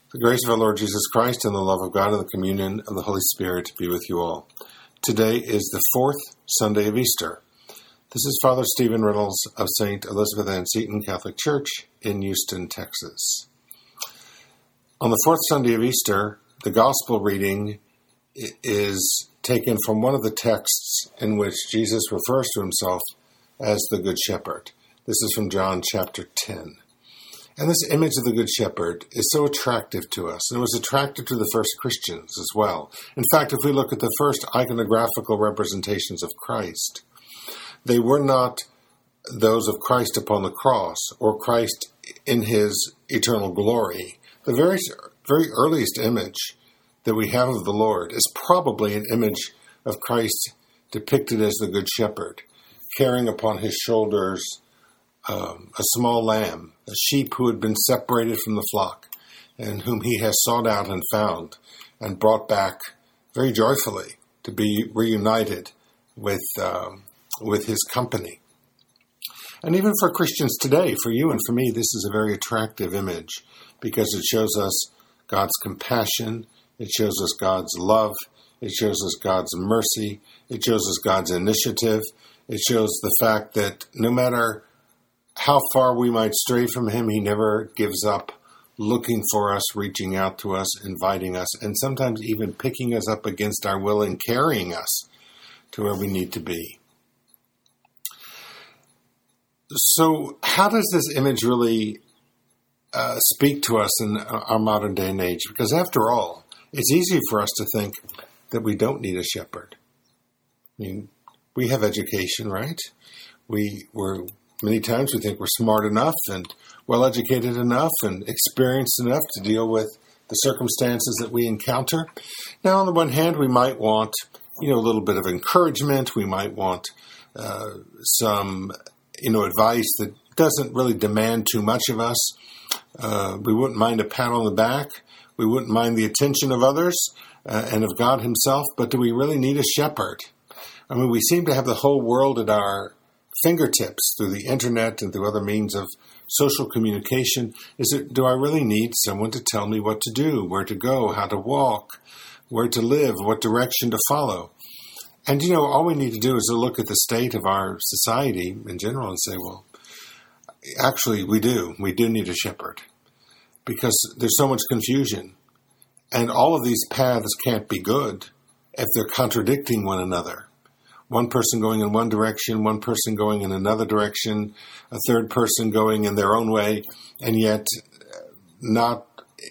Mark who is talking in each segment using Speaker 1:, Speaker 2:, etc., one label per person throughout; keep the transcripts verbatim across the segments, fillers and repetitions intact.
Speaker 1: The grace of our Lord Jesus Christ and the love of God and the communion of the Holy Spirit be with you all. Today is the fourth Sunday of Easter. This is Father Stephen Riddles of Saint Elizabeth Ann Seton Catholic Church in Houston, Texas. On the fourth Sunday of Easter, the Gospel reading is taken from one of the texts in which Jesus refers to himself as the Good Shepherd. This is from John chapter ten. And this image of the Good Shepherd is so attractive to us, and it was attractive to the first Christians as well. In fact, if we look at the first iconographical representations of Christ, they were not those of Christ upon the cross or Christ in his eternal glory. The very, very earliest image that we have of the Lord is probably an image of Christ depicted as the Good Shepherd, carrying upon his shoulders Um, a small lamb, a sheep who had been separated from the flock, and whom he has sought out and found, and brought back very joyfully to be reunited with um, with his company. And even for Christians today, for you and for me, this is a very attractive image, because it shows us God's compassion, it shows us God's love, it shows us God's mercy, it shows us God's initiative, it shows the fact that no matter how far we might stray from him, he never gives up looking for us, reaching out to us, inviting us, and sometimes even picking us up against our will and carrying us to where we need to be. So how does this image really uh, speak to us in our modern day and age? Because after all, it's easy for us to think that we don't need a shepherd. I mean, we have education, right? We were Many times we think we're smart enough and well-educated enough and experienced enough to deal with the circumstances that we encounter. Now, on the one hand, we might want, you know, a little bit of encouragement. We might want uh, some, you know, advice that doesn't really demand too much of us. Uh, we wouldn't mind a pat on the back. We wouldn't mind the attention of others uh, and of God himself. But do we really need a shepherd? I mean, we seem to have the whole world at our fingertips through the internet and through other means of social communication. Is it, do I really need someone to tell me what to do, where to go, how to walk, where to live, what direction to follow? And, you know, all we need to do is to look at the state of our society in general and say, well, actually, we do. We do need a shepherd, because there's so much confusion. And all of these paths can't be good if they're contradicting one another. One person going in one direction, one person going in another direction, a third person going in their own way, and yet not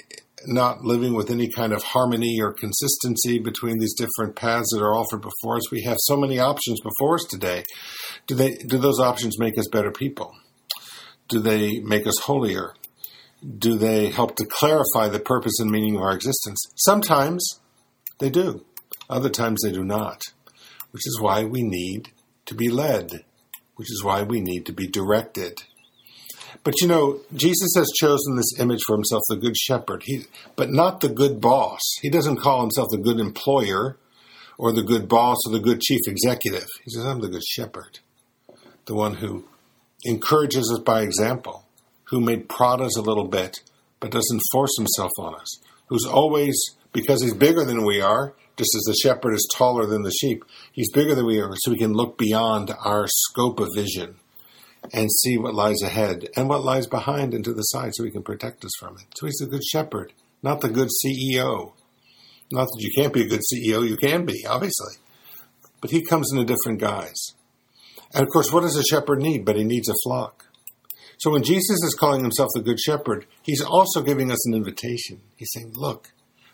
Speaker 1: not living with any kind of harmony or consistency between these different paths that are offered before us. We have so many options before us today. Do they do those options make us better people? Do they make us holier? Do they help to clarify the purpose and meaning of our existence? Sometimes they do. Other times they do not. Which is why we need to be led, which is why we need to be directed. But you know, Jesus has chosen this image for himself, the Good Shepherd, he, but not the good boss. He doesn't call himself the good employer or the good boss or the good chief executive. He says, I'm the Good Shepherd, the one who encourages us by example, who may prod us a little bit, but doesn't force himself on us, who's always, because he's bigger than we are, just as the shepherd is taller than the sheep, he's bigger than we are, so we can look beyond our scope of vision and see what lies ahead and what lies behind and to the side, so he can protect us from it. So he's the Good Shepherd, not the good C E O. Not that you can't be a good C E O, you can be, obviously. But he comes in a different guise. And of course, what does a shepherd need? But he needs a flock. So when Jesus is calling himself the Good Shepherd, he's also giving us an invitation. He's saying, look,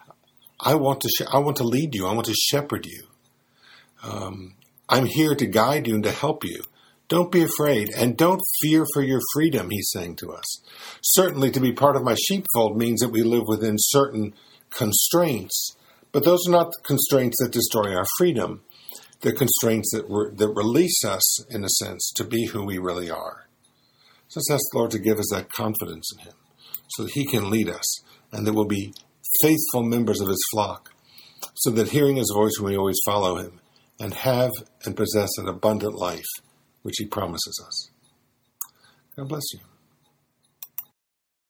Speaker 1: I want to sh- I want to lead you. I want to shepherd you. Um, I'm here to guide you and to help you. Don't be afraid, and don't fear for your freedom, he's saying to us. Certainly to be part of my sheepfold means that we live within certain constraints, but those are not the constraints that destroy our freedom. They're constraints that, re- that release us, in a sense, to be who we really are. So let's ask the Lord to give us that confidence in him, so that he can lead us, and that we'll be faithful members of his flock, so that hearing his voice we always follow him and have and possess an abundant life which he promises us. God bless you.